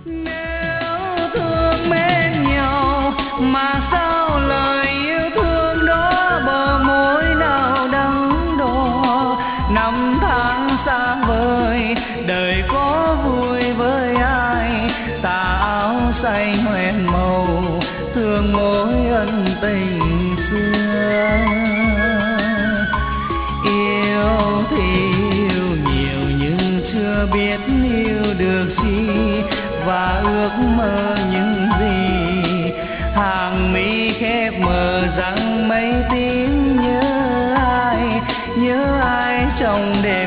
Nếu thương mến nhau mà sao lời yêu thương đó bờ môi nào đắng đo. Năm tháng xa vời đời có vui với ai, tà áo xanh hoen màu thương mối ân tình xưa. Yêu thì yêu nhiều nhưng chưa biết yêu được chi, và ước mơ những gì hàng mi khép mờ rằng mấy tiếng nhớ ai trong đêm